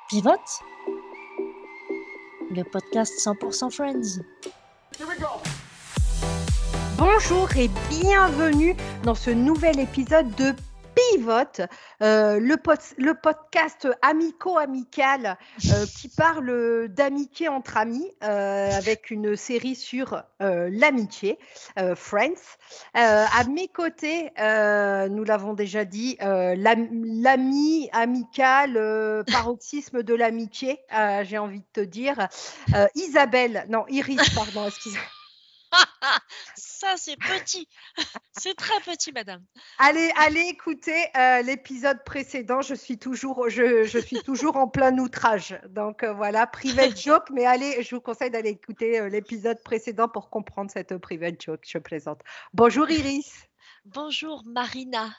Pivote, le podcast 100% Friends. Bonjour et bienvenue dans ce nouvel épisode de Pivote, le podcast amico-amical qui parle d'amitié entre amis avec une série sur l'amitié, Friends. À mes côtés, nous l'avons déjà dit, l'ami amical, paroxysme de l'amitié, j'ai envie de te dire, Iris, pardon, excusez-moi. Ça, c'est petit. C'est très petit, madame. Allez écouter l'épisode précédent. Je suis toujours en plein outrage. Donc voilà, private joke. Mais allez, je vous conseille d'aller écouter l'épisode précédent pour comprendre cette private joke. Je plaisante. Bonjour Iris. Bonjour Marina.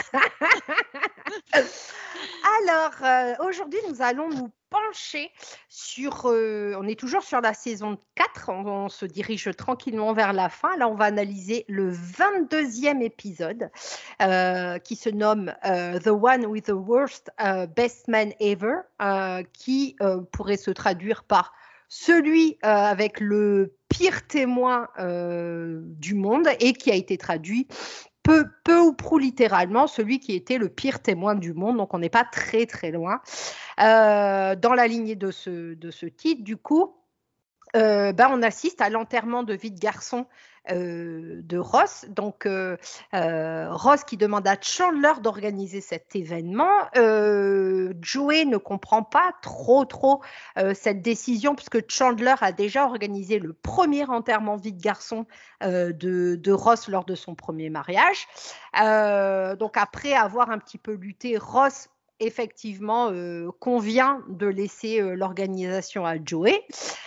Alors, aujourd'hui, nous allons nous pencher sur... on est toujours sur la saison 4, on se dirige tranquillement vers la fin. Là, on va analyser le 22e épisode qui se nomme The One with the Worst Best Man Ever, qui pourrait se traduire par celui avec le pire témoin du monde et qui a été traduit peu ou prou littéralement, celui qui était le pire témoin du monde. Donc, on n'est pas très, très loin. Dans la lignée de ce titre, du coup, on assiste à l'enterrement de vie de garçon de Ross. Donc, Ross qui demande à Chandler d'organiser cet événement. Joey ne comprend pas trop cette décision puisque Chandler a déjà organisé le premier enterrement vie de garçon de Ross lors de son premier mariage. Donc, après avoir un petit peu lutté, Ross effectivement convient de laisser l'organisation à Joey.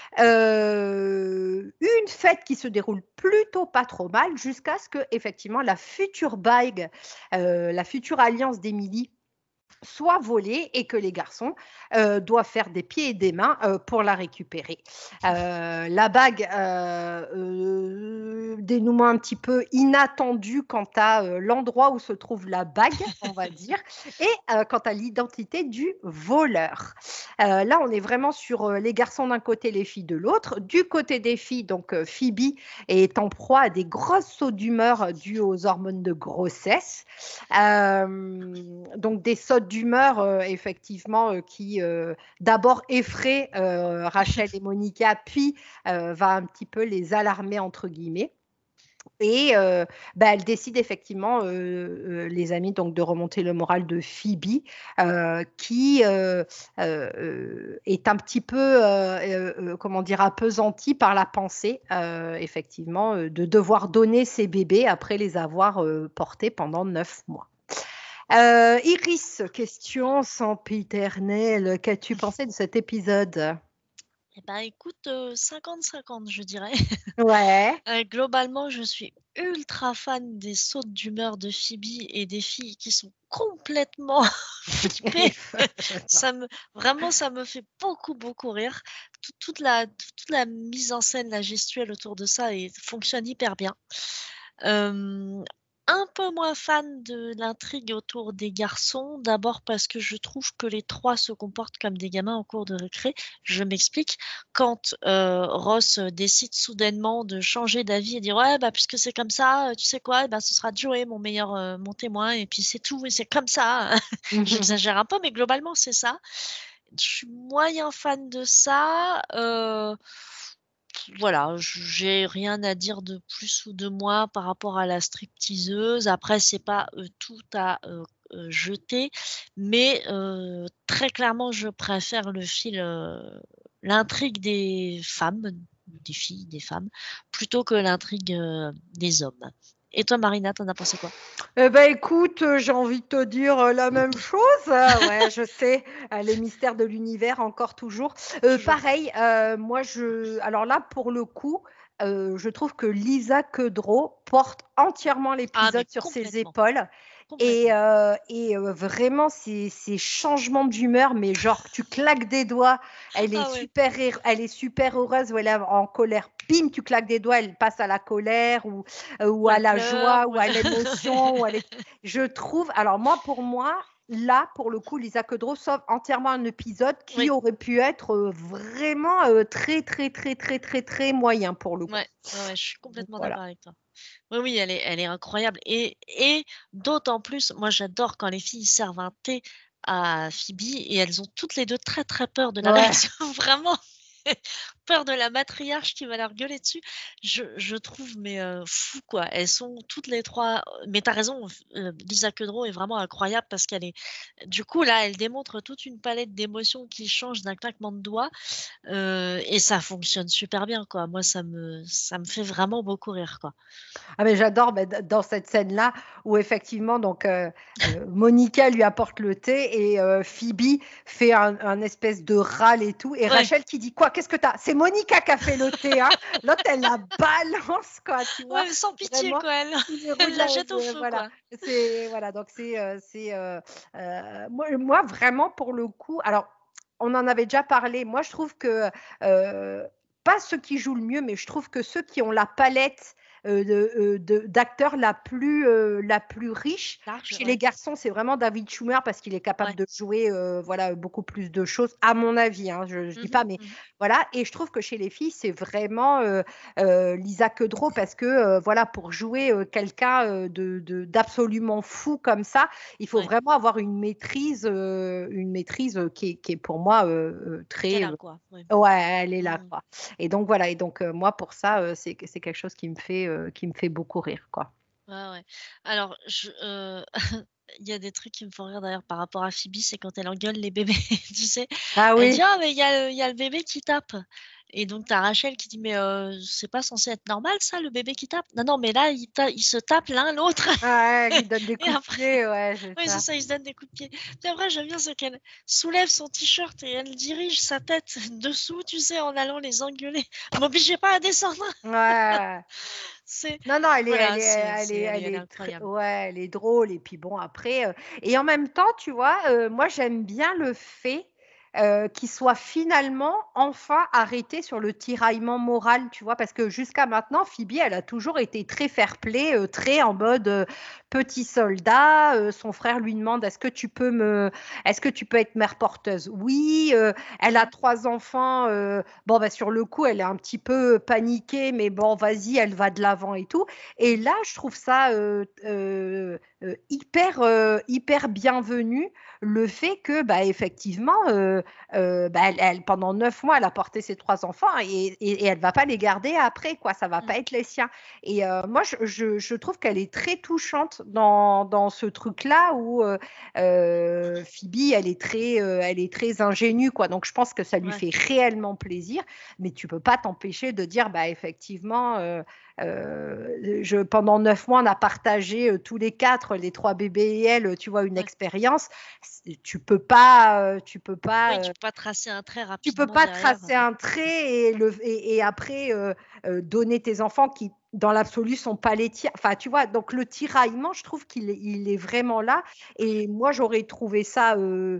Une fête qui se déroule plutôt pas trop mal jusqu'à ce que effectivement la future bague, la future alliance d'Emily soit volée et que les garçons doivent faire des pieds et des mains pour la récupérer. La bague, dénouement un petit peu inattendu quant à l'endroit où se trouve la bague, on va dire, et quant à l'identité du voleur. Là, on est vraiment sur les garçons d'un côté, les filles de l'autre. Du côté des filles, donc Phoebe est en proie à des grosses sauts d'humeur dues aux hormones de grossesse. Donc des sautes d'humeur effectivement qui d'abord effraie Rachel et Monica, puis va un petit peu les alarmer entre guillemets. Et elle décide effectivement, les amis, donc de remonter le moral de Phoebe, qui est un petit peu, appesantie par la pensée, effectivement, de devoir donner ses bébés après les avoir portés pendant 9 mois. Iris, question sempiternelle, qu'as-tu pensé de cet épisode ? Eh ben, écoute, 50-50, je dirais. Ouais. Globalement, je suis ultra fan des sautes d'humeur de Phoebe et des filles qui sont complètement flippées. Ça me fait beaucoup rire. Toute la mise en scène, la gestuelle autour de ça fonctionne hyper bien. Un peu moins fan de l'intrigue autour des garçons, d'abord parce que je trouve que les trois se comportent comme des gamins en cours de récré. Je m'explique. Quand Ross décide soudainement de changer d'avis et dire ouais puisque c'est comme ça, tu sais quoi, ce sera Joey mon témoin et puis c'est tout, et c'est comme ça. J'exagère un peu, mais globalement c'est ça. Je suis moyen fan de ça. Voilà, j'ai rien à dire de plus ou de moins par rapport à la stripteaseuse. Après, c'est pas tout à jeter, mais très clairement, je préfère l'intrigue des femmes, des filles, des femmes, plutôt que l'intrigue des hommes. Et toi, Marina, t'en as pensé quoi ? Écoute, j'ai envie de te dire la même chose. Ouais, je sais, les mystères de l'univers, encore toujours. Pareil, alors là, pour le coup, je trouve que Lisa Kudrow porte entièrement l'épisode sur ses épaules. Et vraiment, ces changements d'humeur, mais genre, tu claques des doigts, elle est super heureuse, ou elle est en colère, bim, tu claques des doigts, elle passe à la colère, ou à la joie, ou à l'émotion. Je trouve, alors pour moi, là, pour le coup, Lisa Kudrow sauve entièrement un épisode qui Oui, aurait pu être vraiment très, très, très, très, très, très moyen pour le coup. ouais, je suis Donc complètement voilà. d'accord avec toi. Oui, oui, elle est incroyable. Et d'autant plus, moi j'adore quand les filles servent un thé à Phoebe et elles ont toutes les deux très très peur de la Ouais. réaction, vraiment peur de la matriarche qui va leur gueuler dessus. Je trouve mais fou quoi. Elles sont toutes les trois. Mais t'as raison, Lisa Kudrow est vraiment incroyable parce qu'elle est. Du coup là, elle démontre toute une palette d'émotions qui change d'un claquement de doigts et ça fonctionne super bien quoi. Moi ça me fait vraiment beaucoup rire quoi. Ah mais j'adore dans cette scène-là où effectivement donc Monica lui apporte le thé et Phoebe fait un espèce de râle et tout et Ouais. Rachel qui dit quoi? Qu'est-ce que t'as? C'est Monica qui a fait le thé, hein? L'autre elle la balance quoi, tu vois? Ouais, mais sans pitié Vraiment quoi, elle qui elle déroule la jette au feu voilà. quoi. C'est voilà donc moi vraiment pour le coup alors on en avait déjà parlé. Moi je trouve que pas ceux qui jouent le mieux, mais je trouve que ceux qui ont la palette d'acteurs la plus riche. Large, Chez les ouais, garçons, c'est vraiment David Schwimmer parce qu'il est capable ouais. de jouer voilà, beaucoup plus de choses, à mon avis. Hein, je ne dis Mmh pas, mais mh. voilà. Et je trouve que chez les filles, c'est vraiment Lisa Kudrow parce que voilà, pour jouer quelqu'un d'absolument fou comme ça, il faut Ouais, vraiment avoir une maîtrise qui est pour moi tu très. là quoi, ouais. Ouais, elle est là, Mmh. quoi. Et donc voilà, et donc moi pour ça, c'est quelque chose qui me fait beaucoup rire, quoi. Ouais, ouais. Alors il y a des trucs qui me font rire d'ailleurs par rapport à Phoebe, c'est quand elle engueule les bébés, tu sais? Ah Elle dit: oui. «Ah mais il y a le bébé qui tape» et donc tu as Rachel qui dit: «Mais c'est pas censé être normal ça, le bébé qui tape?» «Non, non, mais là, ils se tapent l'un l'autre» Ah ouais, elle lui donne des et coups de après pied, ouais, c'est oui, c'est ça. ça, ils se donnent des coups de pied. Puis après, j'aime bien, c'est qu'elle soulève son t-shirt et elle dirige sa tête dessous, tu sais, en allant les engueuler. M'obligez pas à descendre. Ouais, ouais, ouais. C'est, Non, non, voilà, elle est incroyable. ouais, elle est drôle et puis bon après, et en même temps, tu vois, moi j'aime bien le fait, qu'il soit finalement enfin arrêté sur le tiraillement moral, tu vois? Parce que jusqu'à maintenant, Phoebe, elle a toujours été très fair-play, très en mode, petit soldat, son frère lui demande: «Est-ce que tu peux être mère porteuse?» «Oui», elle a Mmh. 3 enfants, bon, bah, sur le coup, elle est un petit peu paniquée, mais bon, vas-y, elle va de l'avant et tout. Et Mmh. là, je trouve ça hyper bienvenu, le fait que, bah, effectivement, bah, pendant 9 mois, elle a porté ses 3 enfants et elle va pas les garder après, quoi. Ça va Mmh. pas être les siens. Et moi, je trouve qu'elle est très touchante dans ce truc-là où Phoebe, elle est très ingénue, quoi. Donc, je pense que ça lui Ouais, fait réellement plaisir, mais tu peux pas t'empêcher de dire, bah, effectivement, pendant 9 mois, on a partagé tous les quatre, les trois bébés et elle, tu vois, une ouais. expérience. Oui, tu peux pas tracer un trait Tu peux rapidement pas derrière. tracer un trait et après donner tes enfants qui, dans l'absolu, sont pas les tiens. Enfin, tu vois, donc le tiraillement, je trouve il est vraiment là. Et moi, j'aurais trouvé ça,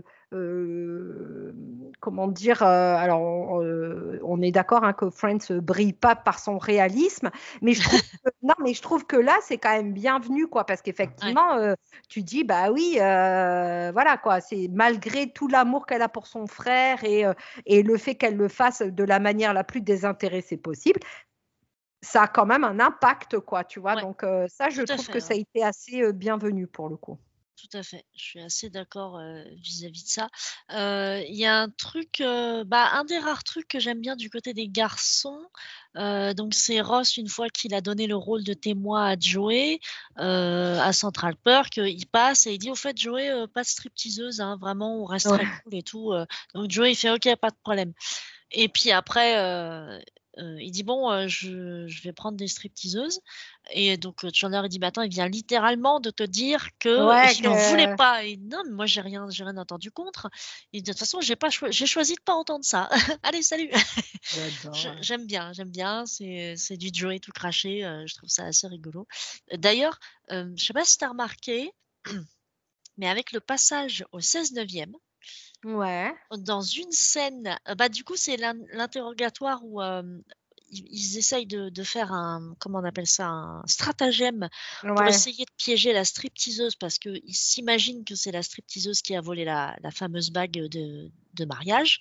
comment dire, alors on est d'accord hein, que Friends brille pas par son réalisme, mais non, mais je trouve que là, c'est quand même bienvenu, quoi, parce Ouais. qu'effectivement, tu dis, bah oui, voilà, quoi, c'est malgré tout l'amour qu'elle a pour son frère et le fait qu'elle le fasse de la manière la plus désintéressée possible, ça a quand même un impact, quoi, tu vois. Ouais, Donc ça, je tout à trouve que fait, ça ouais. a été assez bienvenu pour le coup. Tout à fait, je suis assez d'accord, vis-à-vis de ça. Il y a un truc, bah, un des rares trucs que j'aime bien du côté des garçons, donc c'est Ross une fois qu'il a donné le rôle de témoin à Joey, à Central Perk, il passe et il dit: «Au fait Joey, pas de stripteaseuse, hein, vraiment on reste très Ouais. cool et tout», donc Joey il fait: «OK, pas de problème». Et puis après, il dit: «Bon, je vais prendre des stripteaseuses» et donc Chandler il dit: «Mais attends, il vient littéralement de te dire que Ouais, il en voulait que pas» et «Non, mais moi j'ai rien entendu contre». Il dit: «De toute façon, j'ai choisi de pas entendre ça. Allez, salut!» j'adore. J'aime bien, c'est du Joey tout craché, je trouve ça assez rigolo. D'ailleurs, je sais pas si tu as remarqué, mais avec le passage au 16/9, Ouais. dans une scène, bah, du coup, c'est l'interrogatoire où, ils essayent de faire comment on appelle ça, un stratagème pour Ouais. essayer de piéger la stripteaseuse parce qu'ils s'imaginent que c'est la stripteaseuse qui a volé la fameuse bague de mariage.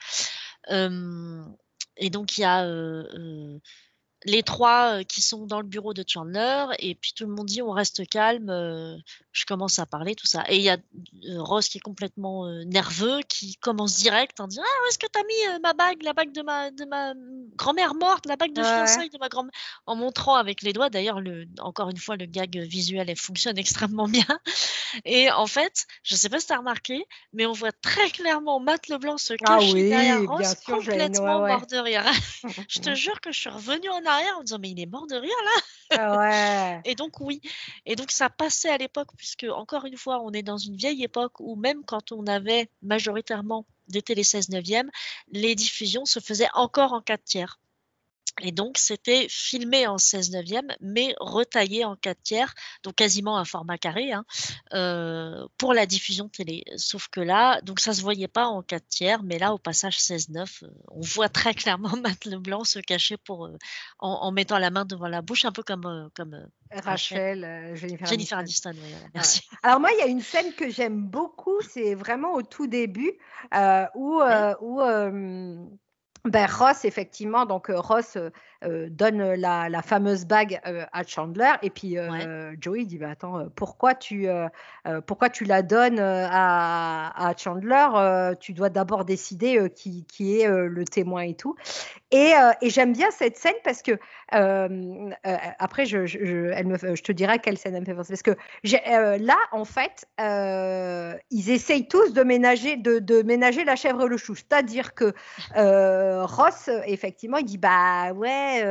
Et donc il y a les trois qui sont dans le bureau de Chandler et puis tout le monde dit on reste calme, je commence à parler tout ça et il y a Ross qui est complètement nerveux qui commence direct en disant ah où est-ce que t'as mis ma bague, la bague de ma grand-mère morte, la bague de Ouais. fiançailles de ma grand-mère, en montrant avec les doigts. D'ailleurs encore une fois le gag visuel elle fonctionne extrêmement bien et en fait je sais pas si t'as remarqué mais on voit très clairement Matt Leblanc se Ah cacher derrière oui, bien Ross sûr, ouais, complètement ouais. mort de rire. Je te jure que je suis revenue en arrière en me disant: «Mais il est mort de rire là!» Ah ouais. et donc oui et donc ça passait à l'époque puisque encore une fois, on est dans une vieille époque où même quand on avait majoritairement des télé 16/9, les diffusions se faisaient encore en 4/3 et donc c'était filmé en 16/9 mais retaillé en 4/3, donc quasiment un format carré, hein, pour la diffusion télé. Sauf que là donc ça se voyait pas en 4/3 mais là, au passage 16/9, on voit très clairement Matt Leblanc se cacher en mettant la main devant la bouche, un peu comme Rachel. Rachel, Jennifer Jennifer Aniston. Aniston, oui, voilà, Ouais. merci. Alors moi, il y a une scène que j'aime beaucoup, c'est vraiment au tout début, où, Ouais, ben, Ross effectivement, donc Ross, donne la fameuse bague, à Chandler et puis, ouais. Joey dit: «Bah, attends, pourquoi tu la donnes, à Chandler? Tu dois d'abord décider, qui est, le témoin et tout». Et j'aime bien cette scène parce que, après je te dirai quelle scène elle me fait penser. Parce que là, en fait, ils essayent tous de ménager la chèvre et le chou. C'est-à-dire que, Ross, effectivement, il dit: «Bah, ouais,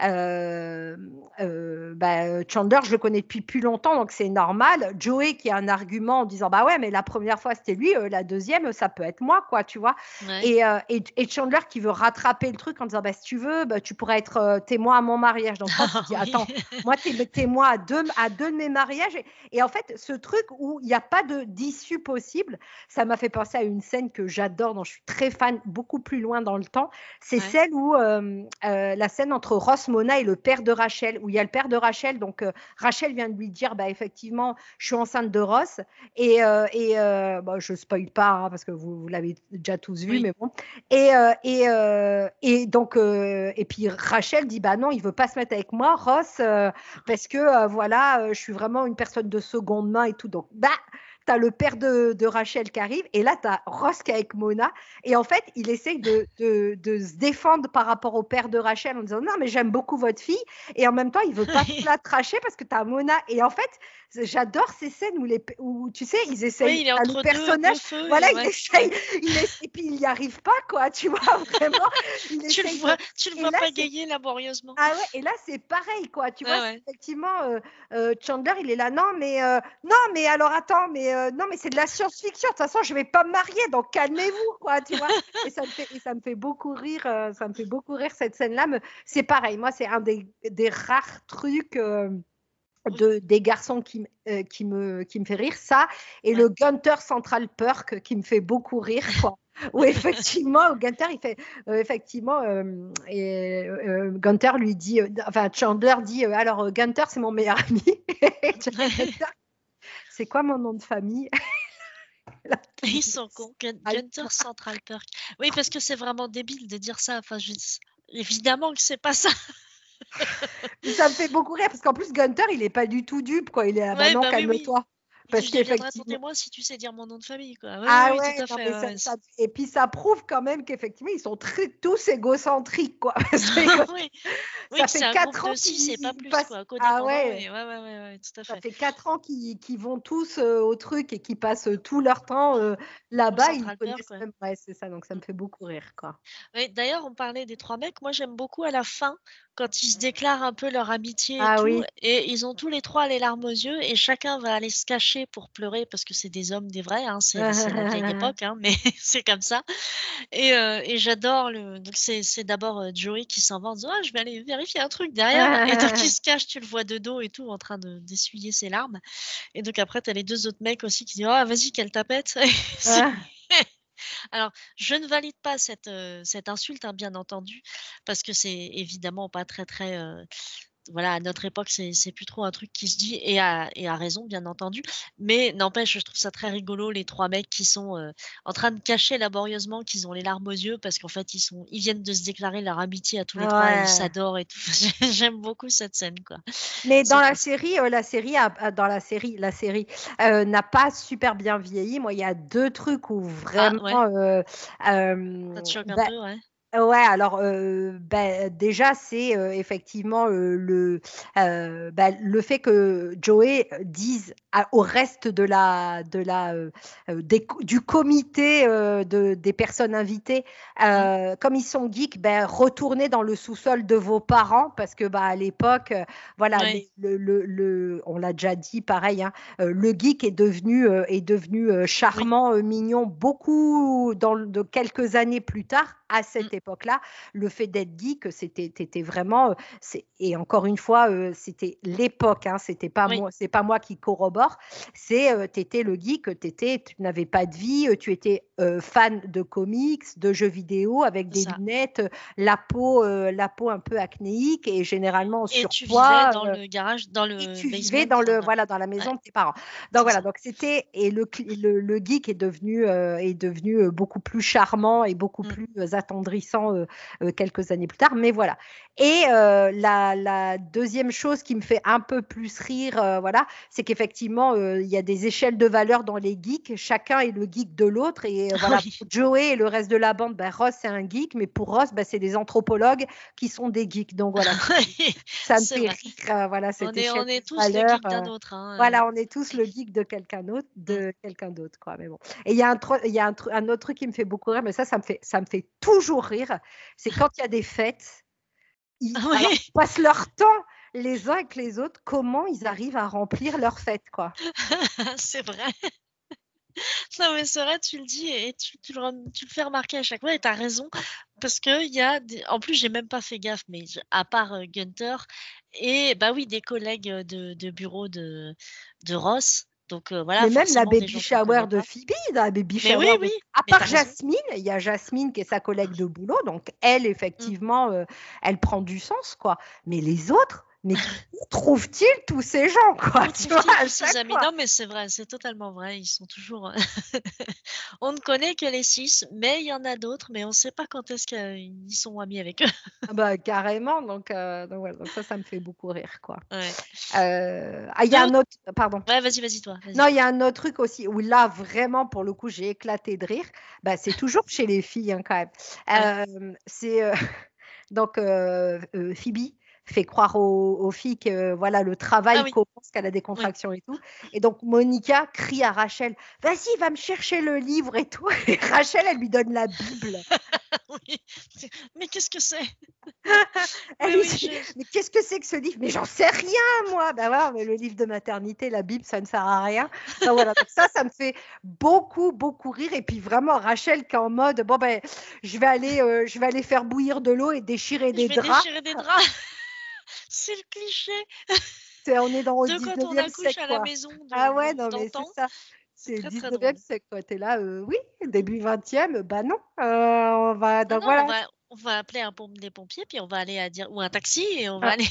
bah, Chandler, je le connais depuis plus longtemps, donc c'est normal». Joey qui a un argument en disant: «Bah, ouais, mais la première fois, c'était lui, la deuxième, ça peut être moi, quoi», tu vois? Ouais. Et Chandler qui veut rattraper le truc en disant: «Bah, si tu veux, bah, tu pourrais être, témoin à mon mariage». Donc Ross, il Ah dit: oui. «Attends, moi, tu es témoin à deux de mes mariages». Et en fait, ce truc où il y a pas d'issue possible, ça m'a fait penser à une scène que j'adore, dont je suis très fan, beaucoup plus loin dans le temps. C'est Ouais. celle où, la scène entre Ross, Mona et le père de Rachel, où il y a le père de Rachel, donc Rachel vient de lui dire: «Bah, effectivement, je suis enceinte de Ross». Bah, je spoil pas, hein, parce que vous l'avez déjà tous vu, Oui. mais bon. Et donc, et puis Rachel dit: «Bah non, il veut pas se mettre avec moi, Ross, parce que, voilà, je suis vraiment une personne de seconde main et tout». Donc, bah, tu as le père de Rachel qui arrive et là, tu as Ross qui est avec Mona et en fait, il essaye de se défendre par rapport au père de Rachel en disant: «Non, mais j'aime beaucoup votre fille», et en même temps, il veut pas se la tracher parce que tu as Mona. Et en fait, j'adore ces scènes où tu sais, ils Oui, essayent, il est tu le entre personnage, deux feux voilà, et il ouais, essaye, ouais. et puis il n'y arrive pas, quoi, tu vois, vraiment, il essaye de. Tu le Et vois là, c'est. pagayer laborieusement. Ah ouais, et là, c'est pareil, quoi. Tu vois, Ouais, c'est ouais. effectivement, Chandler, il est là, non, mais alors attends, non, mais c'est de la science-fiction. De toute façon, je vais pas me marier, donc calmez-vous, quoi, tu vois. Et ça me fait beaucoup rire, cette scène-là. C'est pareil, moi, c'est un des rares trucs, Oui, des garçons qui me fait rire, ça, et ouais. le Gunther Central Perk qui me fait beaucoup rire, quoi. Où effectivement, Gunther, il fait, effectivement, Gunther lui dit, enfin Chandler dit, alors Gunther, c'est mon meilleur ami. Et Gunther, c'est quoi mon nom de famille? Là, tu Ils dis, sont cons. ah, Gunter Central Perk. Oui, parce que c'est vraiment débile de dire ça. Enfin, évidemment que c'est pas ça. mais ça me fait beaucoup rire parce qu'en plus Gunther, il est pas du tout dupe, quoi. Il est, ah bah Ouais, non, bah oui, oui. calme-toi. Il dit, Parce je deviendrai ton qu'effectivement. témoin si tu sais dire mon nom de famille, quoi. Oui, oui, Ah oui, tout ouais, à non, fait. mais Ouais, ouais. et puis ça prouve quand même qu'effectivement, ils sont tous égocentriques, quoi. Parce que Oui, oui, ça que c'est fait un groupe 4 ans de six et pas qu'ils plus, passent. quoi. Ah Codépendants, ouais, et ouais, ouais, ouais, ouais, tout à ça fait. fait 4 ans qu'ils vont tous, au truc et qu'ils passent tout leur temps, Au là-bas. Ils Central Perk, connaissent ouais. même, ouais, c'est ça, donc ça me Mm. fait beaucoup rire, quoi. Ouais, d'ailleurs, on parlait des trois mecs. Moi, j'aime beaucoup à la fin, quand ils se déclarent un peu leur amitié et Ah tout, oui. et ils ont tous les trois les larmes aux yeux, et chacun va aller se cacher pour pleurer parce que c'est des hommes, des vrais, hein, c'est la vieille époque, hein, mais c'est comme ça. Et j'adore donc c'est d'abord Joey qui s'en va en disant ah, je vais aller vérifier un truc derrière, et donc il se cache, tu le vois de dos et tout, en train d'essuyer ses larmes. Et donc après, t'as les deux autres mecs aussi qui disent ah, vas-y, quelle tapette. C'est- Alors, je ne valide pas cette insulte, hein, bien entendu, parce que c'est évidemment pas très, très, voilà, à notre époque, c'est plus trop un truc qui se dit et à raison, bien entendu. Mais n'empêche, je trouve ça très rigolo, les 3 mecs qui sont, en train de cacher laborieusement qu'ils ont les larmes aux yeux parce qu'en fait, ils viennent de se déclarer leur amitié à tous les 3 et ils Ouais. s'adorent et tout. J'aime beaucoup cette scène, quoi. Mais dans C'est la trop série, la série n'a pas super bien vieilli. Moi, il y a deux trucs où ah vraiment, ouais, ça te choque un ben, peu, ouais? ouais, alors, déjà, c'est, effectivement, le fait que Joey dise au reste du comité, des personnes invitées, Mmh, comme ils sont geeks, ben, retournez dans le sous-sol de vos parents parce que bah, à l'époque, voilà, ouais, on l'a déjà dit, pareil, hein, le geek est devenu oui, charmant, mignon, beaucoup de quelques années plus tard, à mmh, cette époque-là. Le fait d'être geek, t'étais vraiment, et encore une fois, c'était l'époque, hein, oui, c'est pas moi qui corrobore, t'étais le geek, tu n'avais pas de vie, tu étais fan de comics, de jeux vidéo, avec c'est des ça. lunettes, la peau un peu acnéique et généralement en Et tu vivais surpoids. dans le garage, dans Et le tu vivais basement, enfin voilà. voilà, dans la Ouais, maison de tes parents. Donc c'est voilà, ça. donc c'était et le geek est devenu beaucoup plus charmant et beaucoup Mmh. plus attendrissant quelques années plus tard. Mais voilà. Et la deuxième chose qui me fait un peu plus rire, voilà, c'est qu'effectivement, il y a des échelles de valeur dans les geeks. Chacun est le geek de l'autre. Et voilà, Oui. pour Joey et le reste de la bande, ben, Ross c'est un geek, mais pour Ross, ben, c'est des anthropologues qui sont des geeks. Donc voilà, Oui, ça me c'est fait vrai. rire, voilà, On cette est échelle on est de tous le valeur. geek d'un autre, hein, Voilà, on est tous le geek mmh. de quelqu'un d'autre, quoi. Mais bon. Et il y a un autre truc qui me fait beaucoup rire, mais ça me fait toujours rire. C'est quand il y a des fêtes, alors, Oui, ils passent leur temps les uns avec les autres, comment ils arrivent à remplir leur fête, quoi. c'est vrai. Non, mais c'est vrai, tu le dis et tu le fais remarquer à chaque fois et tu as raison parce qu'il y a des en plus, j'ai même pas fait gaffe, mais à part, Gunther et bah, oui, des collègues, de bureau de Ross, donc voilà, Mais même la forcément des baby gens qu'on shower connaît de pas. Phoebe, la baby Mais oui, shower oui, à mais tu part as raison. Jasmine, il y a Jasmine qui est sa collègue de boulot, donc elle, Mmh. effectivement, elle prend du sens, quoi. Mais les autres, mais où trouvent-ils tous ces gens, quoi, Où tu vois, trouve-t-il à tous ces chaque amis? fois. Non, mais c'est vrai, c'est totalement vrai, ils sont toujours, on ne connaît que les 6, mais il y en a d'autres, mais on ne sait pas quand est-ce qu'ils sont amis avec eux. Ah bah, carrément, donc voilà, donc ça me fait beaucoup rire, quoi. Ouais. Il y a un D'autres autre, pardon. Ouais, vas-y toi, Non, vas-y. il y a un autre truc aussi où là, vraiment, pour le coup, j'ai éclaté de rire. Bah, c'est toujours chez les filles, hein, quand même. Ouais. C'est donc Phoebe fait croire aux filles que voilà le Ah travail oui, commence, qu'elle a des oui. contractions et tout. Et donc Monica crie à Rachel, vas-y, va me chercher le livre et tout. Et Rachel, elle lui donne la Bible. Oui. Mais qu'est-ce que c'est? Elle Oui, lui oui, dit, mais qu'est-ce que c'est que ce livre? Mais j'en sais rien, moi. Ben voilà, mais le livre de maternité, la Bible, ça ne sert à rien. Donc voilà, donc ça me fait beaucoup, beaucoup rire. Et puis vraiment, Rachel qui est en mode, bon ben, je vais aller faire bouillir de l'eau et déchirer je des vais draps. déchirer des draps. C'est le cliché On est au de quand on 19e accouche siècle, à la quoi. maison Ah ouais, non, mais c'est d'antan. ça. C'est C'est le très, très 19e drôle. siècle, quoi. T'es là, oui, début 20e, bah non. On va, Non, donc non, voilà. on va appeler des pompiers, puis on va aller ou un taxi et on va Ah, aller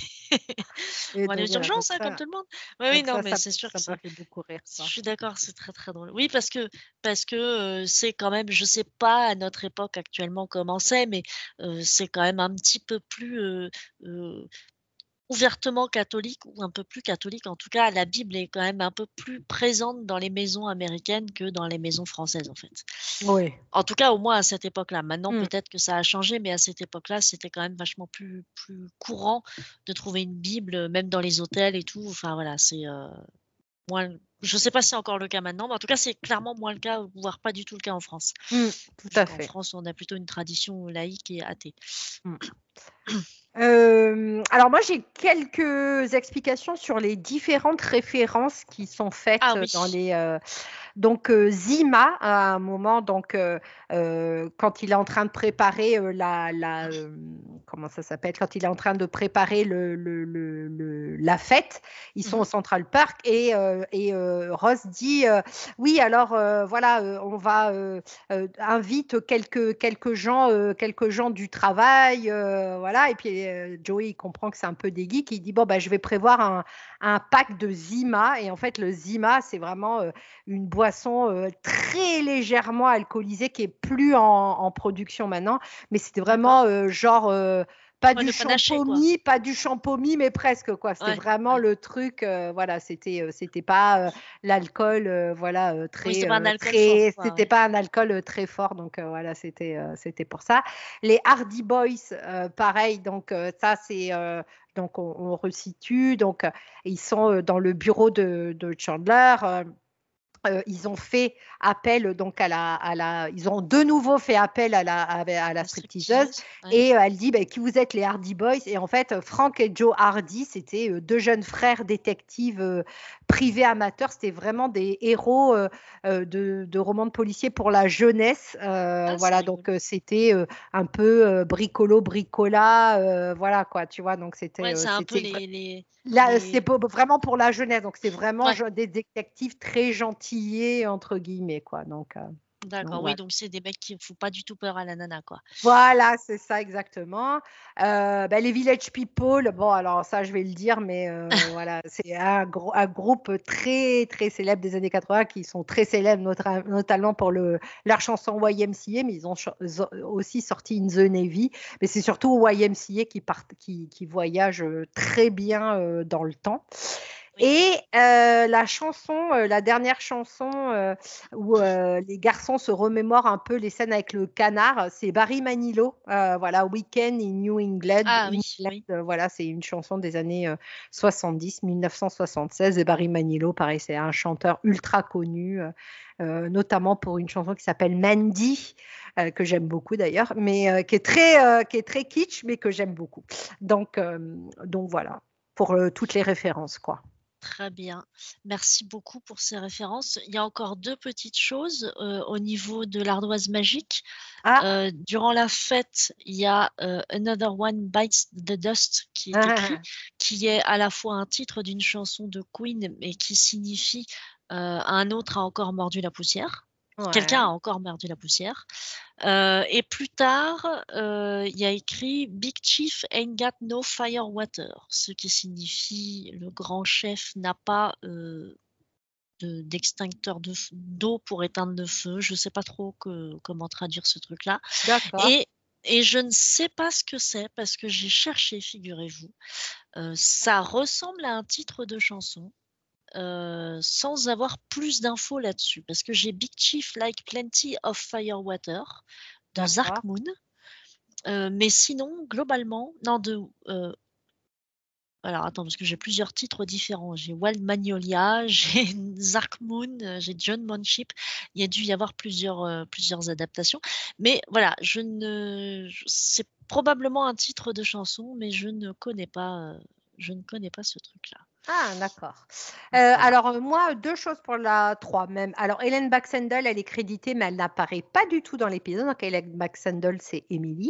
et on va aller donc aux voilà, urgences, hein, comme tout le monde. Oui, oui, donc non, ça, mais c'est sûr ça que m'a fait beaucoup rire, je quoi. suis d'accord, c'est très, très drôle. Oui, parce que, c'est quand même je sais pas à notre époque actuellement comment c'est, mais c'est quand même un petit peu plus, heu, ouvertement catholique ou un peu plus catholique. En tout cas, la Bible est quand même un peu plus présente dans les maisons américaines que dans les maisons françaises, en fait. Oui. En tout cas, au moins à cette époque-là. Maintenant, Mm. peut-être que ça a changé, mais à cette époque-là, c'était quand même vachement plus courant de trouver une Bible, même dans les hôtels et tout. Enfin voilà, c'est, moins je sais pas si c'est encore le cas maintenant, mais en tout cas, c'est clairement moins le cas, voire pas du tout le cas en France. Mm, tout à Puisqu'en fait. France, on a plutôt une tradition laïque et athée. Mm. Alors moi j'ai quelques explications sur les différentes références qui sont Ah faites dans oui, les donc Zima à un moment donc quand il est en train de préparer comment ça s'appelle, quand il est en train de préparer la fête, ils sont au Central Park et Ross dit oui, alors voilà, on va invite quelques gens du travail, voilà. Et puis Joey il comprend que c'est un peu des geeks, il dit bon bah je vais prévoir un pack de Zima. Et en fait le Zima c'est vraiment une boisson très légèrement alcoolisée qui est plus en production maintenant, mais c'était vraiment genre pas du champomis, mais presque quoi. C'était vraiment le truc, voilà, c'était pas l'alcool, voilà, Oui, c'était pas un alcool fort, quoi, c'était pas un alcool très fort, donc voilà, c'était pour ça. Les Hardy Boys, pareil, donc ça c'est donc on resitue, donc ils sont dans le bureau de Chandler. Ils ont fait appel donc ils ont de nouveau fait appel à la stripteaseuse et elle dit qui vous êtes les Hardy Boys. Et en fait Frank et Joe Hardy c'était deux jeunes frères détectives privés amateurs, c'était vraiment des héros de romans de policiers pour la jeunesse, voilà, donc c'était un peu bricola, voilà quoi, tu vois, donc c'était c'est un peu là, c'est vraiment pour la jeunesse, donc c'est vraiment des détectives très gentillés entre guillemets, quoi. Donc, d'accord, oui, donc c'est des mecs qui ne font pas du tout peur à la nana, quoi. Voilà, c'est ça exactement. Les Village People, bon alors ça je vais le dire, mais voilà, c'est un groupe très très célèbre des années 80 qui sont très célèbres notamment pour leur chanson YMCA, mais ils ont aussi sorti In the Navy, mais c'est surtout YMCA qui voyage très bien dans le temps. Et la dernière chanson où les garçons se remémorent un peu les scènes avec le canard, c'est Barry Manilow, voilà, Weekend in New England. Voilà, c'est une chanson des années 70, 1976. Et Barry Manilow, pareil, c'est un chanteur ultra connu, notamment pour une chanson qui s'appelle Mandy, que j'aime beaucoup d'ailleurs, mais qui est très kitsch, mais que j'aime beaucoup. Donc voilà, pour toutes les références, quoi. Très bien. Merci beaucoup pour ces références. Il y a encore deux petites choses au niveau de l'ardoise magique. Durant la fête, il y a Another One Bites the Dust qui est écrit, qui est à la fois un titre d'une chanson de Queen, mais qui signifie un autre a encore mordu la poussière. Quelqu'un a encore mordu la poussière. Et plus tard, il y a écrit Big Chief ain't got no fire water, ce qui signifie le grand chef n'a pas d'extincteur d'eau pour éteindre le feu. Je ne sais pas trop comment traduire ce truc-là. D'accord. Et je ne sais pas ce que c'est parce que j'ai cherché, figurez-vous. Ça ressemble à un titre de chanson. Sans avoir plus d'infos là-dessus, parce que j'ai Big Chief Like Plenty of Firewater de Zark Moon, mais sinon globalement alors attends, parce que j'ai plusieurs titres différents, j'ai Wild Magnolia, j'ai Zark Moon, j'ai John Monship, il y a dû y avoir plusieurs adaptations, mais voilà, c'est probablement un titre de chanson, mais je ne connais pas ce truc-là. Ah, d'accord. Alors, moi, deux choses pour la 3 même. Alors, Helen Baxendale, elle est créditée, mais elle n'apparaît pas du tout dans l'épisode. Donc, Helen Baxendale, c'est Emily.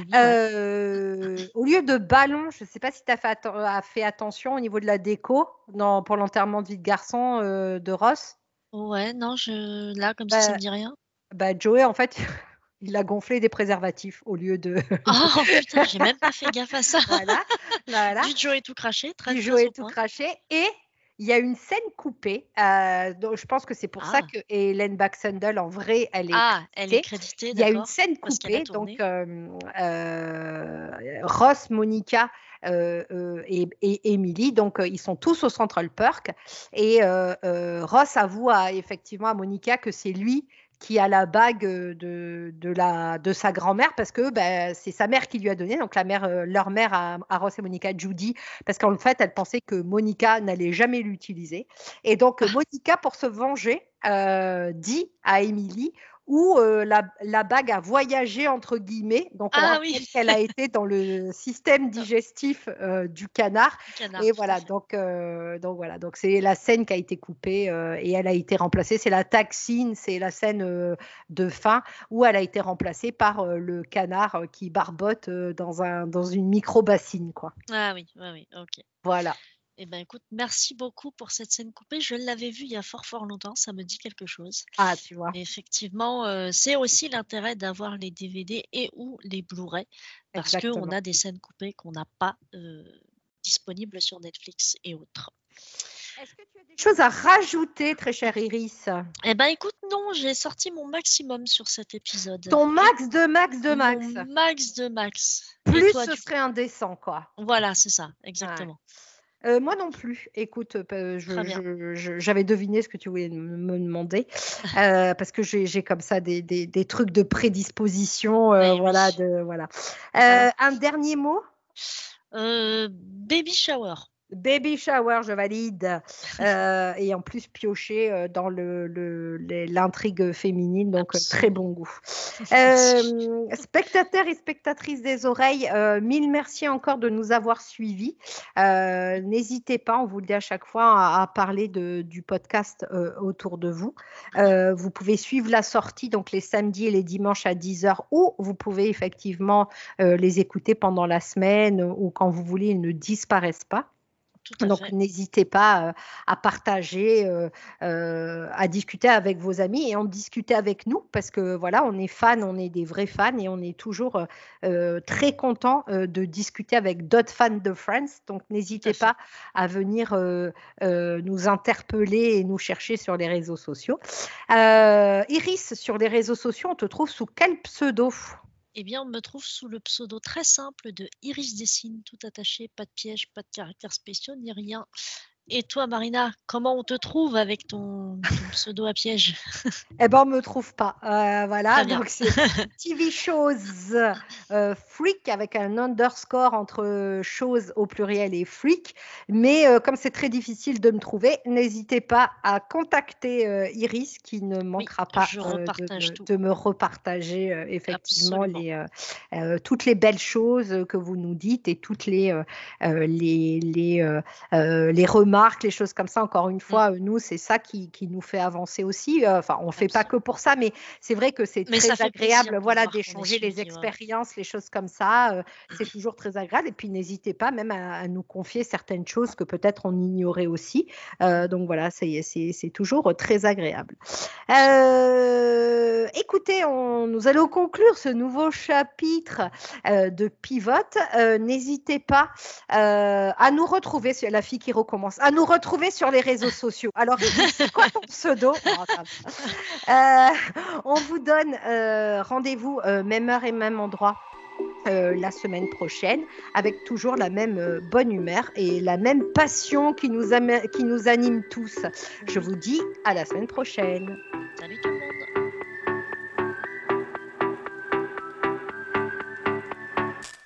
Au lieu de ballon, je ne sais pas si tu as fait attention au niveau de la déco pour l'enterrement de vie de garçon de Ross. Ouais, non, là, comme ça me dit rien. Joey, en fait, il a gonflé des préservatifs au lieu de... Oh putain, j'ai même pas fait gaffe à ça. Voilà. Du Joey tout craché, Du Joey tout craché. Et il y a une scène coupée. Donc je pense que c'est pour ça que Helen Baxendale, en vrai, elle est créditée. Il y a une scène coupée. Donc Ross, Monica et Emily, donc ils sont tous au Central Park. Et Ross avoue effectivement à Monica que c'est lui qui a la bague de sa grand-mère parce que c'est sa mère qui lui a donné, donc leur mère à Ross et Monica, Judy, parce qu'en fait elle pensait que Monica n'allait jamais l'utiliser. Et donc Monica, pour se venger, dit à Emily: où la bague a voyagé entre guillemets. Donc on rappelle qu'elle a été dans le système digestif du canard. Et voilà, donc c'est la scène qui a été coupée et elle a été remplacée. C'est la tag scene, c'est la scène de fin où elle a été remplacée par le canard qui barbote dans une micro-bassine, quoi. Ah oui, ok. Voilà. Eh ben écoute, merci beaucoup pour cette scène coupée. Je l'avais vue il y a fort longtemps, ça me dit quelque chose. Ah, tu vois. Et effectivement, c'est aussi l'intérêt d'avoir les DVD et ou les Blu-ray parce qu'on a des scènes coupées qu'on n'a pas disponibles sur Netflix et autres. Est-ce que tu as des choses à rajouter, très chère Iris? Eh ben écoute, non, j'ai sorti mon maximum sur cet épisode. Ton max de max de max. Mon max de max. Plus toi, ce serait indécent, quoi. Voilà, c'est ça, exactement. Moi non plus. Écoute, j'avais deviné ce que tu voulais me demander parce que j'ai comme ça des trucs de prédisposition. Voilà. Un dernier mot? Baby shower. Baby shower, je valide. Et en plus pioché dans l'intrigue féminine, donc très bon goût. Spectateurs et spectatrices des oreilles, mille merci encore de nous avoir suivis. N'hésitez pas, on vous le dit à chaque fois, à parler du podcast autour de vous. Vous pouvez suivre la sortie donc les samedis et les dimanches à 10h ou vous pouvez effectivement les écouter pendant la semaine ou quand vous voulez, ils ne disparaissent pas. Donc, n'hésitez pas à partager, à discuter avec vos amis et en discuter avec nous parce que voilà, on est fans, on est des vrais fans et on est toujours très contents de discuter avec d'autres fans de Friends. Donc, n'hésitez pas à venir nous interpeller et nous chercher sur les réseaux sociaux. Iris, sur les réseaux sociaux, on te trouve sous quel pseudo ? Eh bien, on me trouve sous le pseudo très simple de Iris Dessine, tout attaché, pas de piège, pas de caractère spéciaux, ni rien. Et toi, Marina, comment on te trouve avec ton pseudo à piège? Eh ben, on me trouve pas. Voilà, donc c'est TV Shows Freak avec un underscore entre chose au pluriel et freak. Mais comme c'est très difficile de me trouver, n'hésitez pas à contacter Iris qui ne manquera pas de me repartager effectivement toutes les belles choses que vous nous dites et toutes les remarques, les choses comme ça. Encore une fois, nous, c'est ça qui nous fait avancer aussi. Enfin, on ne fait pas que pour ça, mais c'est vrai que c'est très agréable d'échanger les expériences, les choses comme ça. C'est toujours très agréable. Et puis, n'hésitez pas même à nous confier certaines choses que peut-être on ignorait aussi. Donc, voilà, c'est toujours très agréable. Écoutez, nous allons conclure ce nouveau chapitre de Pivot. N'hésitez pas à nous retrouver, c'est la fille qui recommence, à nous retrouver sur les réseaux sociaux. Alors, c'est quoi ton pseudo? On vous donne rendez-vous même heure et même endroit la semaine prochaine avec toujours la même bonne humeur et la même passion qui nous anime tous. Je vous dis à la semaine prochaine. Salut.